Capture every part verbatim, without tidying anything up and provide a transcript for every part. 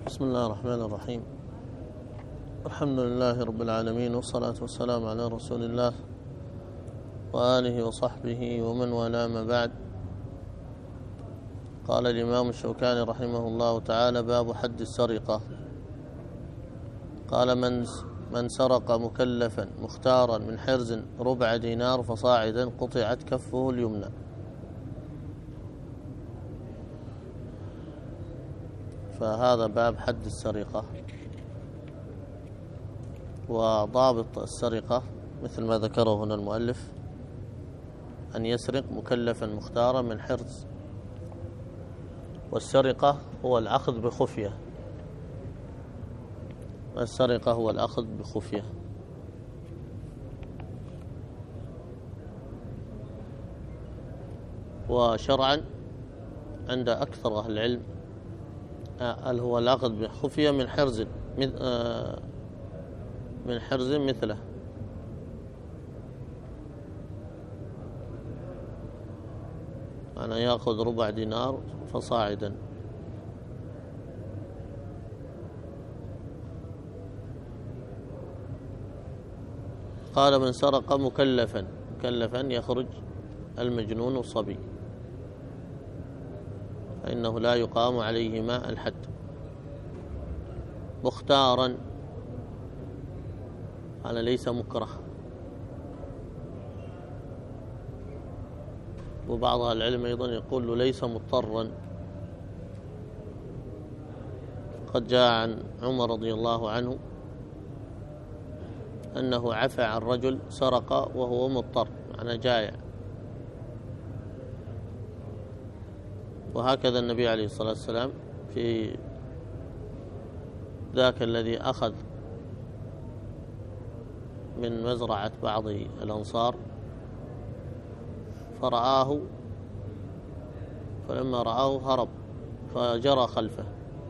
بسم الله الرحمن الرحيم. الحمد لله رب العالمين، والصلاة والسلام على رسول الله وآله وصحبه ومن والاه، ما بعد. قال الإمام الشوكاني رحمه الله تعالى: باب حد السرقة. قال: من من سرق مكلفا مختارا من حرز ربع دينار فصاعدا قطعت كفه اليمنى. فهذا باب حد السرقة. وضابط السرقة مثل ما ذكره هنا المؤلف: أن يسرق مكلفا مختارا من حرز. والسرقة هو الأخذ بخفية، السرقة هو الأخذ بخفية. وشرعا عند أكثر أهل العلم هل هو الأخذ بخفية من حرز من حرز مثله. أنا يأخذ ربع دينار فصاعدا. قال: من سرق مكلفا، مكلفا يخرج المجنون الصبي، فإنه لا يقام عليهما الحد. مختارا، هذا ليس مكره. وبعض أهل العلم أيضا يقول له ليس مضطرا. قد جاء عن عمر رضي الله عنه أنه عفى عن رجل سرق وهو مضطر، معنى جائع. وهكذا النبي عليه الصلاة والسلام في ذاك الذي أخذ من مزرعة بعض الأنصار فرآه، فلما رآه هرب فجرى خلفه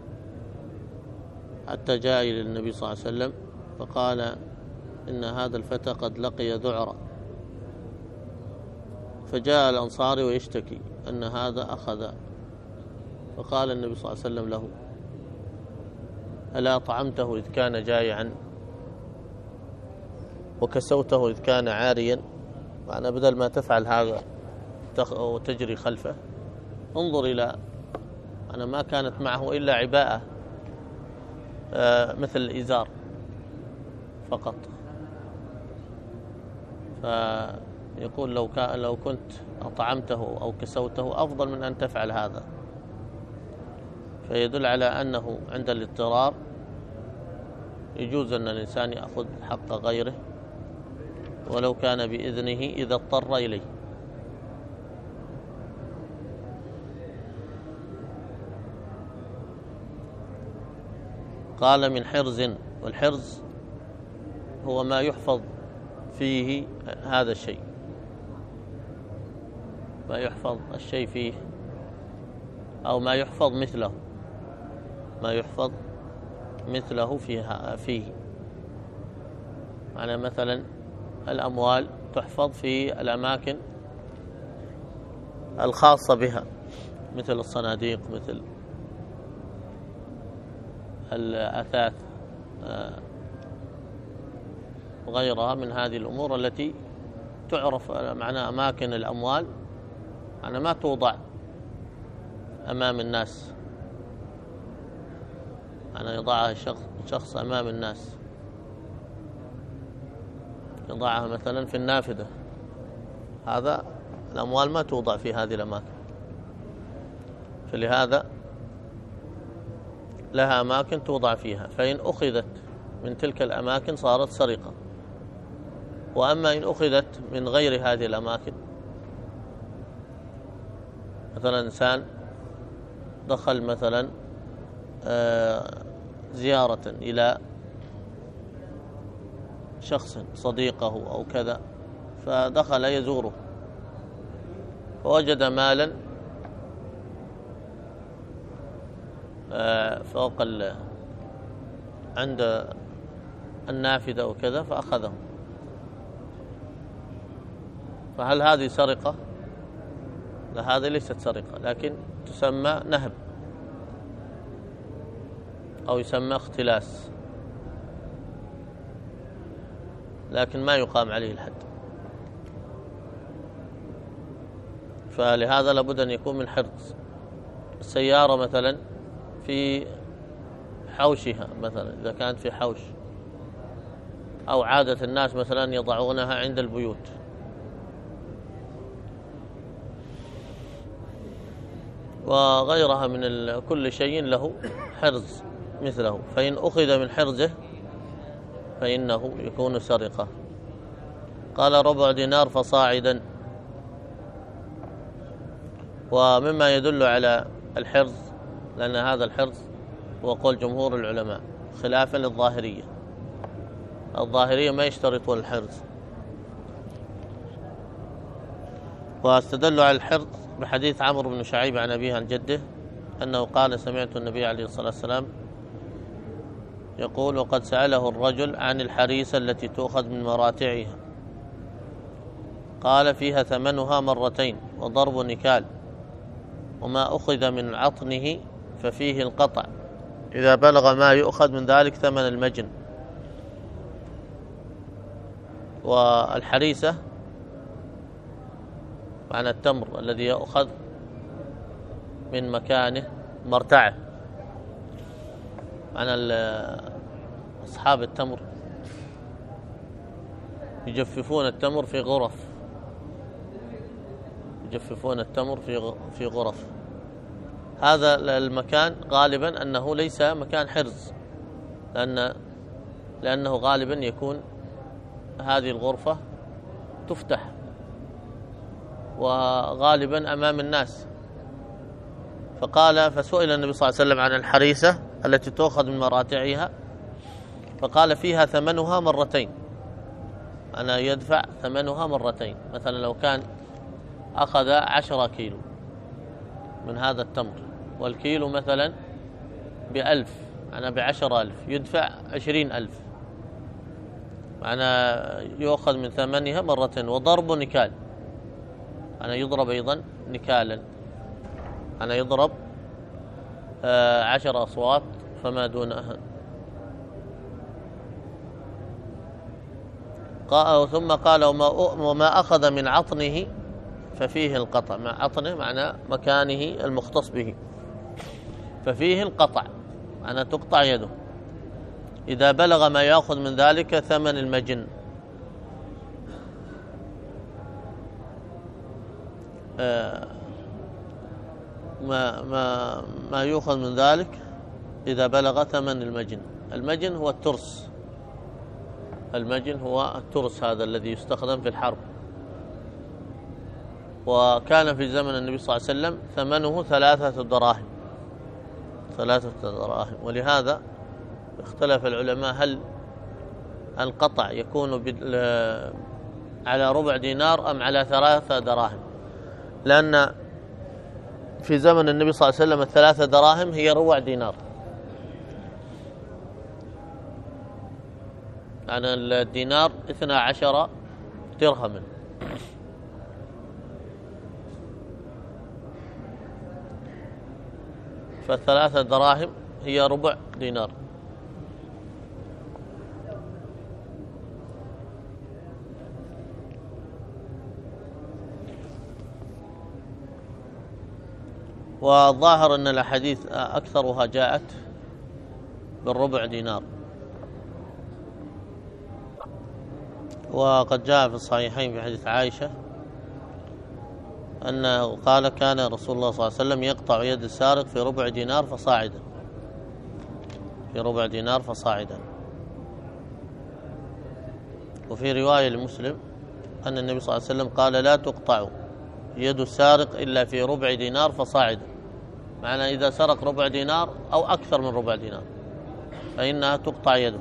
حتى جاء إلى النبي صلى الله عليه وسلم فقال: إن هذا الفتى قد لقي ذعرا. فجاء الأنصاري ويشتكي أن هذا أخذ، فقال النبي صلى الله عليه وسلم له: ألا طعمته إذ كان جائعا وكسوته إذ كان عاريا؟ معنى بدل ما تفعل هذا وتجري خلفه، انظر إلى أنا ما كانت معه إلا عباءة مثل الإزار فقط. فيقول لو كان لو كنت أطعمته أو كسوته أفضل من أن تفعل هذا. فيدل على أنه عند الاضطرار يجوز أن الإنسان يأخذ حق غيره ولو كان بإذنه إذا اضطر إليه. قال: من حرز. والحرز هو ما يحفظ فيه هذا الشيء، ما يحفظ الشيء فيه، أو ما يحفظ مثله، ما يحفظ مثله فيها فيه. معنى مثلا الأموال تحفظ في الأماكن الخاصة بها، مثل الصناديق، مثل الأثاث، وغيرها من هذه الأمور التي تعرف. معنى أماكن الأموال معنى ما توضع أمام الناس، معنى يضعها شخص, شخص أمام الناس، يضعها مثلا في النافذة. هذا الأموال ما توضع في هذه الأماكن، فلهذا لها أماكن توضع فيها، فإن أخذت من تلك الأماكن صارت سرقة. وأما إن أخذت من غير هذه الأماكن، مثلا إنسان دخل مثلا زيارة إلى شخص صديقه أو كذا، فدخل يزوره فوجد مالا فوق عند النافذة وكذا فأخذه، فهل هذه سرقة؟ لا، هذه ليست سرقة، لكن تسمى نهب. أو يسمى اختلاس، لكن ما يقام عليه الحد. فلهذا لابد أن يكون من حرز. السيارة مثلا في حوشها، مثلا إذا كانت في حوش، أو عادة الناس مثلا يضعونها عند البيوت، وغيرها من كل شيء له حرز مثله، فإن أخذ من حرزه فإنه يكون سرقة. قال ربع دينار فصاعدا. ومما يدل على الحرز، لأن هذا الحرز هو قول جمهور العلماء خلافا للظاهرية. الظاهرية ما يشترطون الحرز، واستدلوا على الحرز بحديث عمرو بن شعيب عن أبيه عن جده أنه قال سمعت النبي عليه الصلاة والسلام يقول: وقد سأله الرجل عن الحريسة التي تؤخذ من مراتعها، قال: فيها ثمنها مرتين وضرب نكال، وما أخذ من عطنه ففيه القطع، إذا بلغ ما يؤخذ من ذلك ثمن المجن. والحريسة معنى التمر الذي يؤخذ من مكانه، مرتعه، معنى أصحاب التمر يجففون التمر في غرف، يجففون التمر في في غرف. هذا المكان غالبا أنه ليس مكان حرز، لأن لأنه غالبا يكون هذه الغرفة تفتح، وغالبا أمام الناس. فقال فسئل النبي صلى الله عليه وسلم عن الحريسة التي تؤخذ من مراتعها، فقال: فيها ثمنها مرتين، أنا يدفع ثمنها مرتين. مثلا لو كان أخذ عشرة كيلو من هذا التمر، والكيلو مثلا بألف، أنا بعشر ألف، يدفع عشرين ألف، أنا يؤخذ من ثمنها مرتين. وضرب نكال، أنا يضرب أيضا نكالا، أنا يضرب آه عشر أصوات فما دونها. قال ثم قال: وما, وما أخذ من عطنه ففيه القطع. مع عطنه معنى مكانه المختص به، ففيه القطع، أنا تقطع يده، إذا بلغ ما يأخذ من ذلك ثمن المجن. آه ما ما ما يؤخذ من ذلك إذا بلغ ثمن المجن. المجن هو الترس، المجن هو الترس هذا الذي يستخدم في الحرب، وكان في زمن النبي صلى الله عليه وسلم ثمنه ثلاثة دراهم، ثلاثة دراهم. ولهذا اختلف العلماء هل القطع يكون على ربع دينار أم على ثلاثة دراهم، لأن في زمن النبي صلى الله عليه وسلم الثلاثة دراهم هي ربع دينار، يعني الدينار اثنا عشر درهما، فالثلاثة دراهم هي ربع دينار. والظاهر أن الأحاديث أكثرها جاءت بالربع دينار. وقد جاء في الصحيحين في حديث عائشة أنه قال: كان رسول الله صلى الله عليه وسلم يقطع يد السارق في ربع دينار فصاعدا، في ربع دينار فصاعدا. وفي رواية لمسلم أن النبي صلى الله عليه وسلم قال: لا تقطع يد السارق إلا في ربع دينار فصاعدا، معنى إذا سرق ربع دينار أو أكثر من ربع دينار فإنها تقطع يده.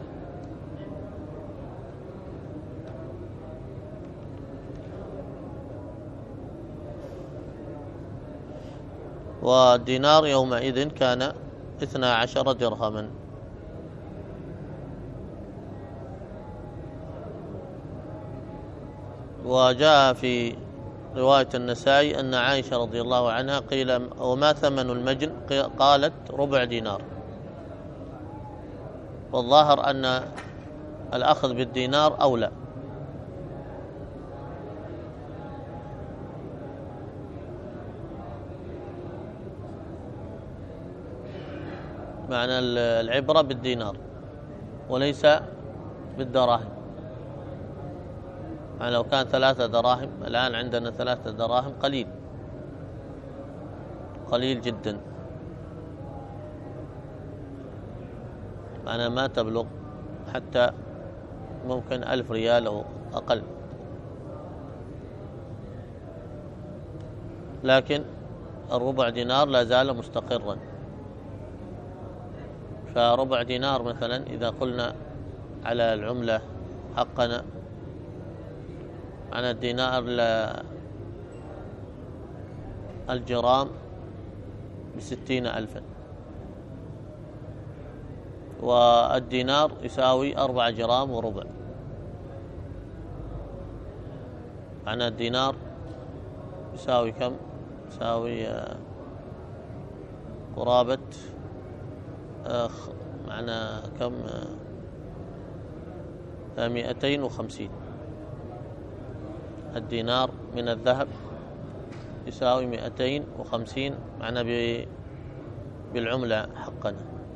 والدينار يومئذ كان اثنا عشر درهما. وجاء في رواية النسائي أن عائشة رضي الله عنها قيل: وما ثمن المجن؟ قالت: ربع دينار. والظاهر أن الأخذ بالدينار أولى. معنى العبرة بالدينار وليس بالدراهم. يعني لو كان ثلاثة دراهم، الآن عندنا ثلاثة دراهم قليل قليل جدا، معنى ما تبلغ حتى ممكن ألف ريال أو أقل. لكن الربع دينار لا زال مستقرا. فربع دينار مثلا إذا قلنا على العملة حقنا، عن الدينار الجرام بستين ألفا، والدينار يساوي أربعة جرام وربع. عن الدينار يساوي كم؟ يساوي قرابة معنا كم؟ مئتين وخمسين. الدينار من الذهب يساوي مئتين وخمسين معنا بالعملة حقنا.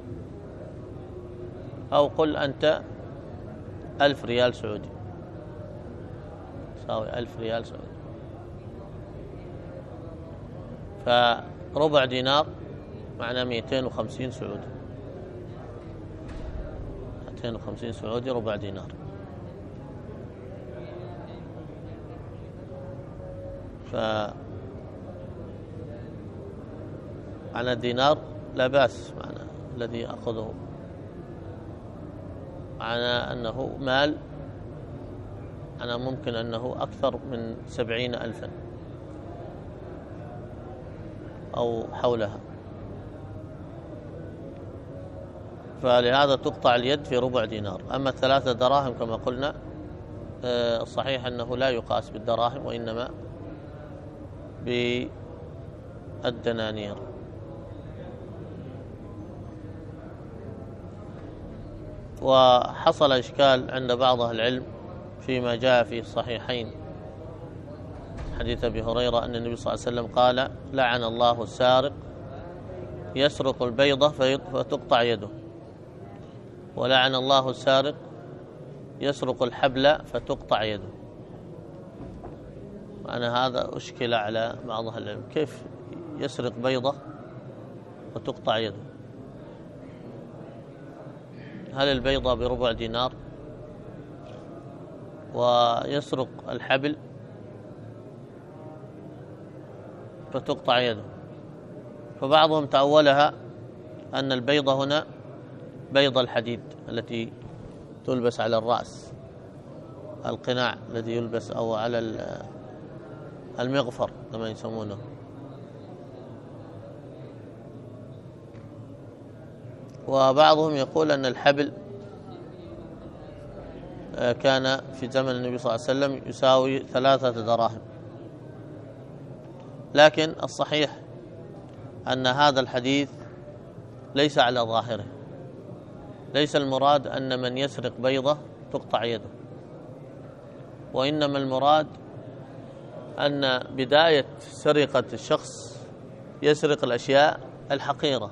أو قل أنت ألف ريال سعودي يساوي ألف ريال سعودي. فربع دينار معنا مئتين وخمسين سعودي، مئتين وخمسين سعودي ربع دينار. ف عن الدينار لا بأس معنا الذي أخذه، معنى أنه مال، أنا ممكن أنه أكثر من سبعين ألفا أو حولها. فلهذا تقطع اليد في ربع دينار. أما الثلاثة دراهم كما قلنا الصحيح أنه لا يقاس بالدراهم وإنما بالدنانير. وحصل إشكال عند بعض أهل العلم فيما جاء في الصحيحين حديث أبي هريرة أن النبي صلى الله عليه وسلم قال: لعن الله السارق يسرق البيضة فتقطع يده، ولعن الله السارق يسرق الحبل فتقطع يده. وأنا هذا أشكل على بعض أهل العلم، كيف يسرق بيضة وتقطع يده؟ هل البيضة بربع دينار ويسرق الحبل فتقطع يده؟ فبعضهم تأولها أن البيضة هنا بيض الحديد التي تلبس على الرأس، القناع الذي يلبس، أو على المغفر كما يسمونه. وبعضهم يقول أن الحبل كان في زمن النبي صلى الله عليه وسلم يساوي ثلاثة دراهم. لكن الصحيح أن هذا الحديث ليس على ظاهره، ليس المراد أن من يسرق بيضة تقطع يده، وإنما المراد أن بداية سرقة الشخص يسرق الأشياء الحقيرة،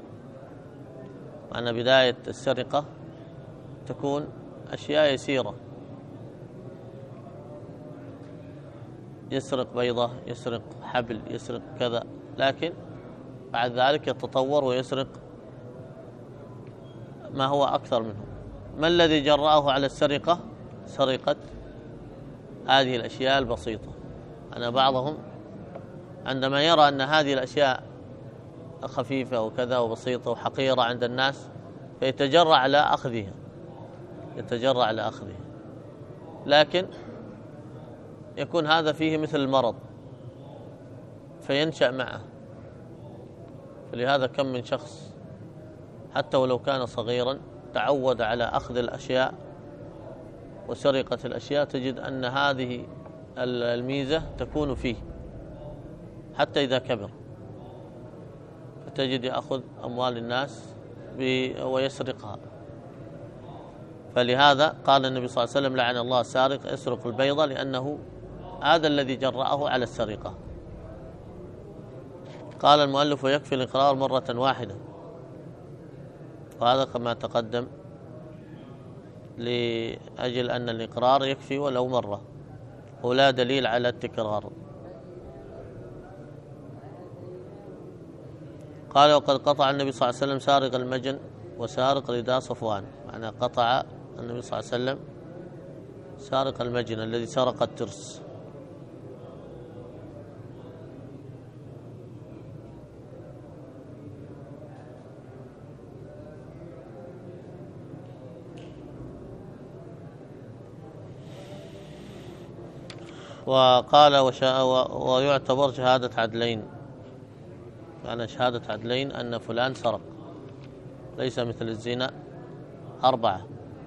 أن بداية السرقة تكون أشياء يسيرة، يسرق بيضة، يسرق حبل، يسرق كذا، لكن بعد ذلك يتطور ويسرق ما هو أكثر منه. ما الذي جرأه على السرقة؟ سرقة هذه الأشياء البسيطة. أنا بعضهم عندما يرى أن هذه الأشياء خفيفة وكذا وبسيطة وحقيرة عند الناس فيتجرأ على أخذها، يتجرأ على أخذها، لكن يكون هذا فيه مثل المرض فينشأ معه. فلهذا كم من شخص حتى ولو كان صغيرا تعود على أخذ الأشياء وسرقة الأشياء، تجد أن هذه الميزة تكون فيه حتى إذا كبر، فتجد يأخذ أموال الناس ويسرقها. فلهذا قال النبي صلى الله عليه وسلم لعن الله السارق يسرق البيضة، لأنه هذا الذي جرأه على السرقة. قال المؤلف: ويكفي الإقرار مرة واحدة، وهذا كما تقدم لأجل أن الإقرار يكفي ولو مرة، ولا دليل على التكرار. قال: وقد قطع النبي صلى الله عليه وسلم سارق المجن وسارق رداء صفوان. معنى قطع النبي صلى الله عليه وسلم سارق المجن الذي سرق الترس. وقال: ويعتبر شهادة عدلين، يعني شهادة عدلين أن فلان سرق، ليس مثل الزنا أربعة،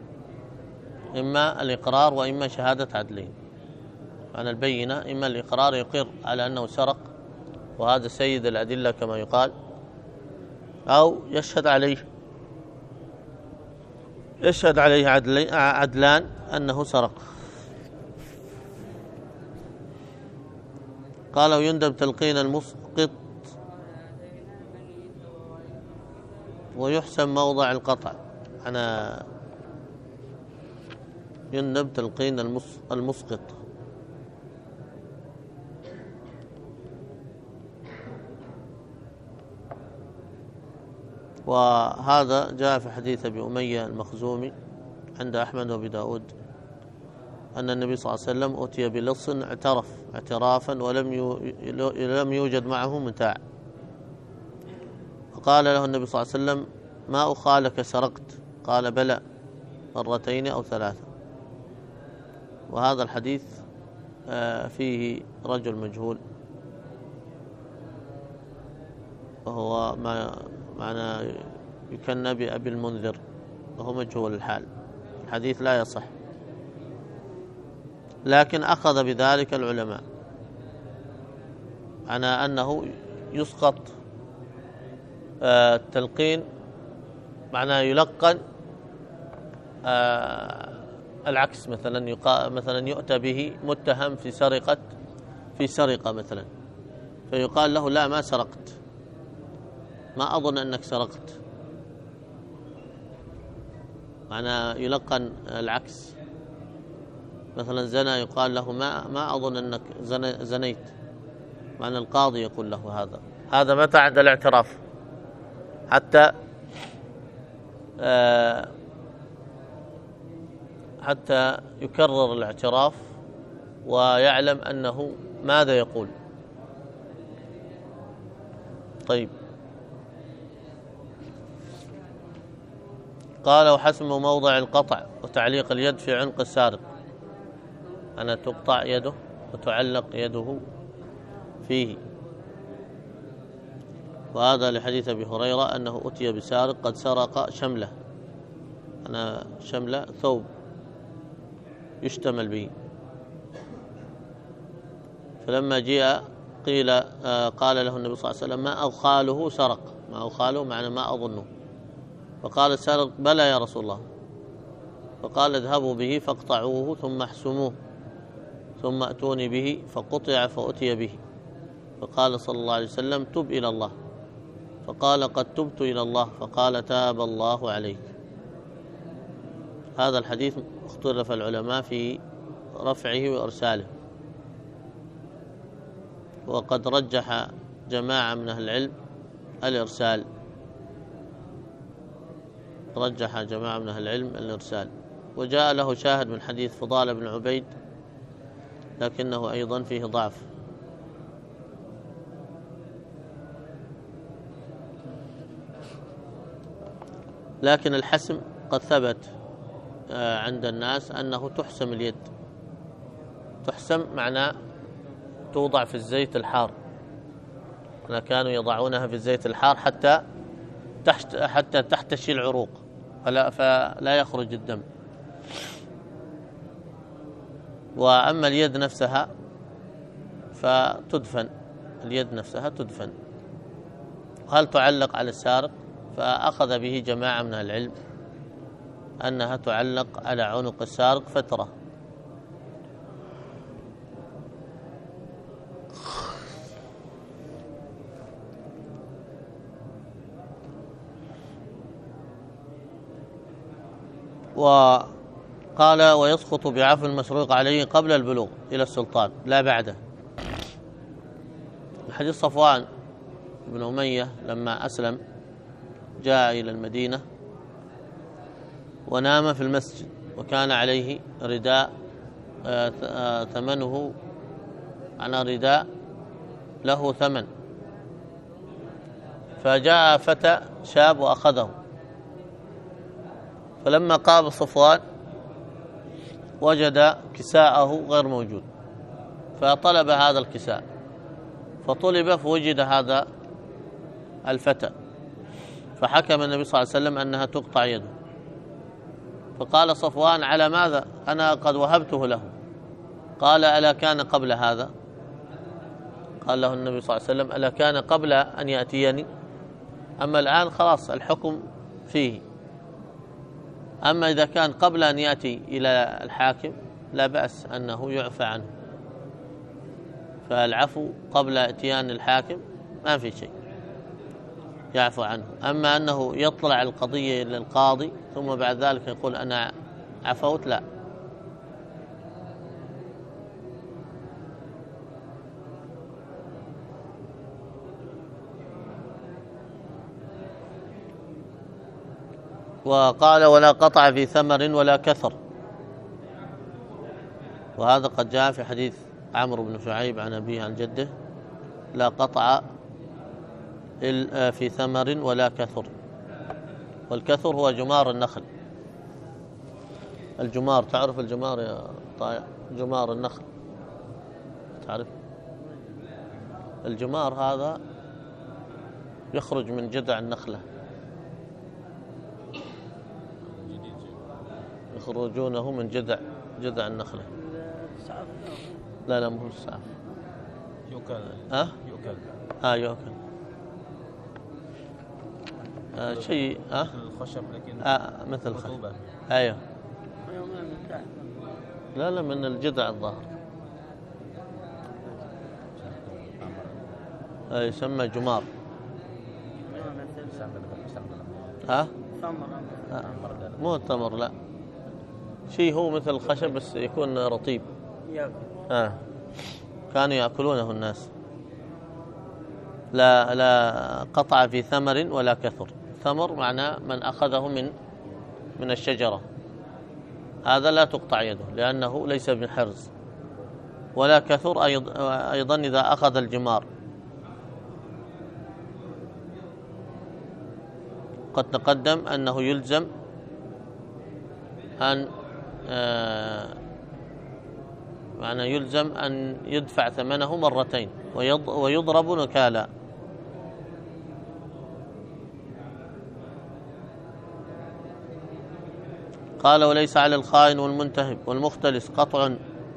إما الإقرار وإما شهادة عدلين. يعني البينة إما الإقرار يقر على أنه سرق، وهذا سيد الأدلة كما يقال، أو يشهد عليه يشهد عليه عدلان أنه سرق. قال: ويندب تلقين المسقط ويحسن موضع القطع. أنا يندب تلقين المسقط. وهذا جاء في حديث أبي أمية المخزومي عند أحمد وأبي داود أن النبي صلى الله عليه وسلم أتي بلص اعترف اعترافا ولم لم يوجد معه متاع، فقال له النبي صلى الله عليه وسلم: ما أخالك سرقت؟ قال: بلى، مرتين أو ثلاثة. وهذا الحديث فيه رجل مجهول، وهو ما معنى يكنى بأبي المنذر، وهو مجهول الحال، الحديث لا يصح. لكن أخذ بذلك العلماء على أنه يسقط التلقين، معناه يلقن العكس، مثلا مثلا يؤتى به متهم في سرقة في سرقة مثلا، فيقال له: لا، ما سرقت، ما أظن أنك سرقت. معناه يلقن العكس، مثلا زنا يقال له: ما ما أظن أنك زنيت. معنى القاضي يقول له هذا هذا متى؟ عند الاعتراف، حتى آه حتى يكرر الاعتراف ويعلم أنه ماذا يقول. طيب. قال: وحسم موضع القطع وتعليق اليد في عنق السارق، أنا تقطع يده وتعلق يده فيه. وهذا لحديث أبي هريرة أنه أتي بسارق قد سرق شملة، أنا شملة ثوب يشتمل به، فلما جاء قيل آه قال له النبي صلى الله عليه وسلم: ما أخاله سرق، ما أخاله معنى ما أظنه. فقال السارق: بلى يا رسول الله. فقال: اذهبوا به فاقطعوه ثم احسموه ثم أتوني به، فقطع فأتي به. فقال صلى الله عليه وسلم: تب إلى الله. فقال: قد تبت إلى الله. فقال: تاب الله عليك. هذا الحديث اختلف العلماء في رفعه وإرساله، وقد رجح جماعة من أهل العلم الإرسال رجح جماعة من أهل العلم الإرسال وجاء له شاهد من حديث فضال بن عبيد، لكنه أيضا فيه ضعف. لكن الحسم قد ثبت عند الناس أنه تحسم اليد. تحسم معناه توضع في الزيت الحار، كانوا يضعونها في الزيت الحار حتى تحت حتى تحتشي العروق فلا, فلا يخرج الدم. وأما اليد نفسها فتدفن، اليد نفسها تدفن. هل تعلق على السارق؟ فأخذ به جماعة من العلم أنها تعلق على عنق السارق فترة. وقال ويسقط بعفو المسروق عليه قبل البلوغ إلى السلطان لا بعده. حديث صفوان بن أمية لما أسلم جاء إلى المدينة ونام في المسجد وكان عليه رداء ثمنه على رداء له ثمن، فجاء فتى شاب وأخذه، فلما قام صفوان وجد كساءه غير موجود فطلب هذا الكساء، فطلب فوجد هذا الفتى، فحكم النبي صلى الله عليه وسلم أنها تقطع يده. فقال صفوان على ماذا؟ أنا قد وهبته له. قال ألا كان قبل هذا؟ قال له النبي صلى الله عليه وسلم ألا كان قبل أن يأتيني؟ أما الآن خلاص الحكم فيه، أما إذا كان قبل أن يأتي إلى الحاكم لا بأس أنه يعفى عنه، فالعفو قبل اتيان الحاكم ما في شيء يعفو عنه. أما أنه يطلع القضية إلى القاضي ثم بعد ذلك يقول أنا عفوت لا. وقال ولا قطع في ثمر ولا كثر، وهذا قد جاء في حديث عمرو بن شعيب عن أبيه عن جده لا قطع في ثمر ولا كثر. والكثر هو جمار النخل. الجمار تعرف الجمار يا طايع؟ جمار النخل تعرف؟ الجمار هذا يخرج من جذع النخلة، يخرجونه من جذع جذع النخلة. لا لا مو السعف. يؤكل. ها؟ يؤكل. اه يؤكل. آه شيء ها؟ مثل الخشب لكن آه مثل الخشب. ايوه. لا لا من الجذع الظاهر. آه يسمى جمار. ها؟ آه. مو التمر لا. شيء هو مثل الخشب بس يكون رطيب. آه. كانوا يأكلونه الناس. لا لا قطع في ثمر ولا كثر. ثمر معناه من أخذه من من الشجرة، هذا لا تقطع يده لأنه ليس بحرز. ولا كثر أيضا إذا أخذ الجمار. قد تقدم أنه يلزم أن آه معنى يلزم أن يدفع ثمنه مرتين ويضرب نكالا. قال وليس على الخائن والمنتهب والمختلس قطع.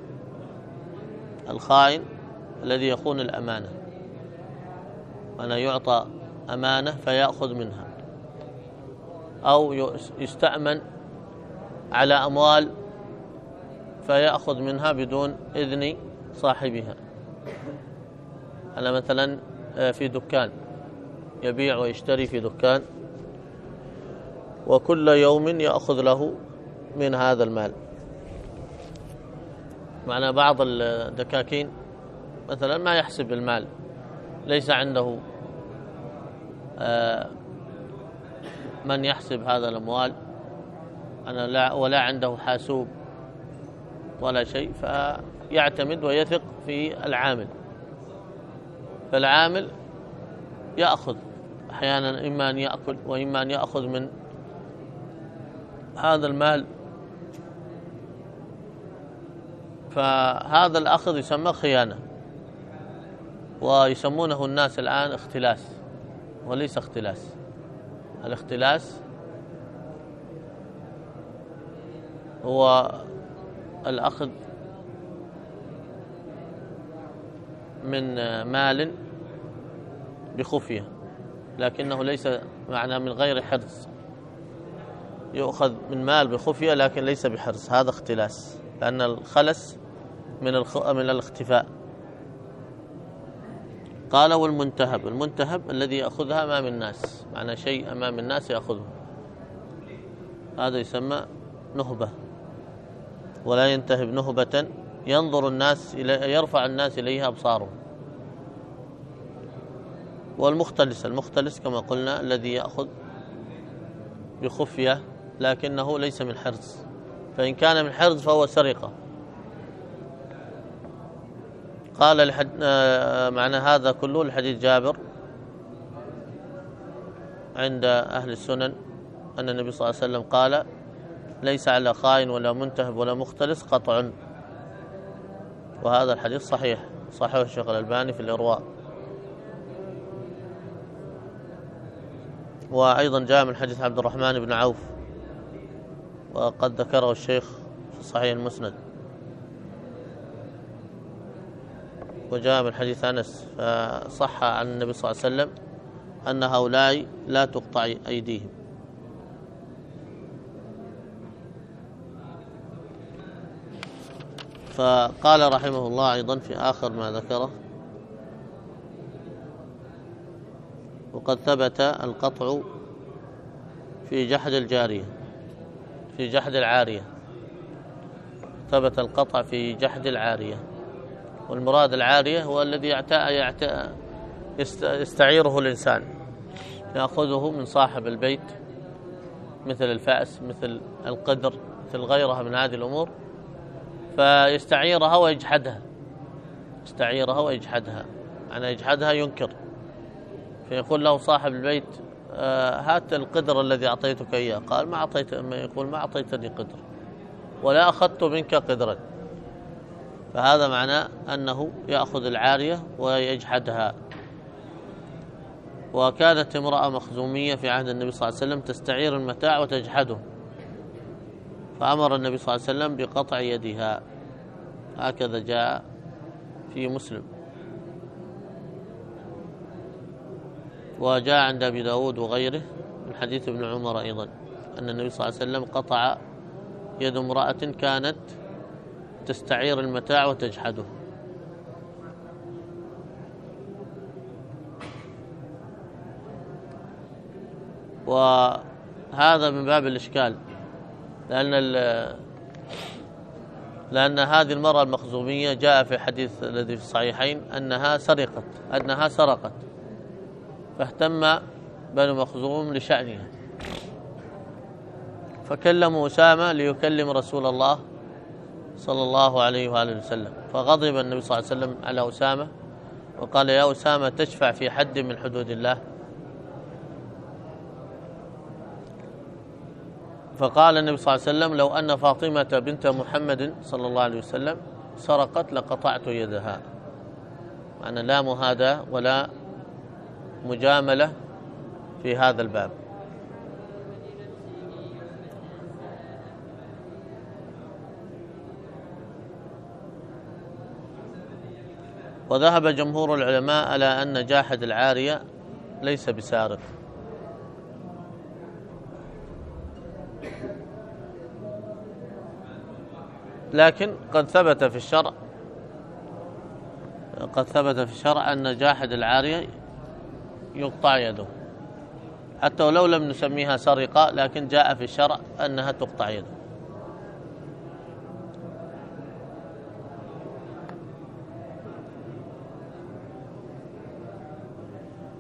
الخائن الذي يخون الأمانة، أنا يعطى أمانة فيأخذ منها، أو يستأمن على أموال فيأخذ منها بدون إذن صاحبها. أنا مثلا في دكان يبيع ويشتري في دكان وكل يوم يأخذ له من هذا المال. معنى بعض الدكاكين مثلا ما يحسب المال، ليس عنده من يحسب هذا الأموال أنا لا ولا عنده حاسوب ولا شيء، فيعتمد ويثق في العامل، فالعامل يأخذ أحيانا إما أن يأكل وإما أن يأخذ من هذا المال، فهذا الأخذ يسمى خيانة، ويسمونه الناس الآن اختلاس، وليس اختلاس. الاختلاس هو الأخذ من مال بخفية، لكنه ليس معنى من غير حرص، يؤخذ من مال بخفية لكن ليس بحرص، هذا اختلاس، لأن الخلس من الخ... من الاختفاء. قال والمنتهب، المنتهب الذي يأخذها أمام الناس، معنى شيء أمام الناس يأخذه، هذا يسمى نهبة. ولا ينتهب نهبة ينظر الناس إلي... يرفع الناس إليها أبصارهم. والمختلس، المختلس كما قلنا الذي يأخذ بخفية لكنه ليس من حرص، فإن كان من حرص فهو سرقة. قال لحد... معنى هذا كله لحديث جابر عند أهل السنن أن النبي صلى الله عليه وسلم قال ليس على خائن ولا منتهب ولا مختلس قطع، وهذا الحديث صحيح، صحيح الشيخ الألباني في الإرواء. وأيضا جاء من حديث عبد الرحمن بن عوف، وقد ذكره الشيخ في صحيح المسند. وجاء من حديث أنس فصح عن النبي صلى الله عليه وسلم أن هؤلاء لا تقطع أيديهم. فقال رحمه الله أيضا في آخر ما ذكره: وقد ثبت القطع في جحد الجارية، في جحد العارية، ثبت القطع في جحد العارية. والمراد العارية هو الذي يعتاء يعتاء يستعيره الإنسان، يأخذه من صاحب البيت، مثل الفأس، مثل القدر، مثل غيرها من هذه الأمور، فيستعيرها ويجحدها، يستعيرها ويجحدها، أنا يجحدها ينكر، فيقول له صاحب البيت آه هات القدر الذي أعطيتك إياه، قال ما أعطيت، يقول ما أعطيتني قدر ولا أخذت منك قدرا، فهذا معناه أنه يأخذ العارية ويجحدها. وكانت امرأة مخزومية في عهد النبي صلى الله عليه وسلم تستعير المتاع وتجحده، فأمر النبي صلى الله عليه وسلم بقطع يدها، هكذا جاء في مسلم. وجاء عند أبي داود وغيره من حديث ابن عمر أيضا أن النبي صلى الله عليه وسلم قطع يد امرأة كانت تستعير المتاع وتجحده. وهذا من باب الإشكال، لأن لأن هذه المرأة المخزومية جاء في حديث الذي في الصحيحين أنها سرقت أنها سرقت فاهتم بنو مخزوم لشأنها، فكلموا أسامة ليكلم رسول الله صلى الله عليه وآله وسلم، فغضب النبي صلى الله عليه وسلم على أسامة وقال: يا أسامة تشفع في حد من حدود الله؟ فقال النبي صلى الله عليه وسلم: لو أن فاطمة بنت محمد صلى الله عليه وسلم سرقت لقطعت يدها. معنى لا مهادة ولا مجاملة في هذا الباب. وذهب جمهور العلماء على أن جاحد العارية ليس بسارق، لكن قد ثبت في الشرع قد ثبت في الشرع أن جاحد العارية يقطع يده، حتى ولو لم نسميها سرقة، لكن جاء في الشرع أنها تقطع يده.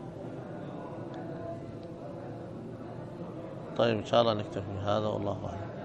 طيب إن شاء الله نكتفي بهذا، والله أعلم.